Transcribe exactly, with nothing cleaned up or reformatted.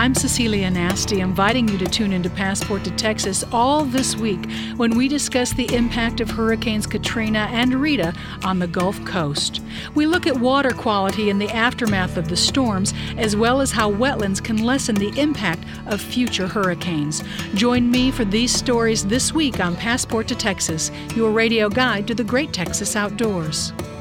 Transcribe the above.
I'm Cecilia Nasty, inviting you to tune into Passport to Texas all this week when we discuss the impact of Hurricanes Katrina and Rita on the Gulf Coast. We look at water quality in the aftermath of the storms, as well as how wetlands can lessen the impact of future hurricanes. Join me for these stories this week on Passport to Texas, your radio guide to the great Texas outdoors.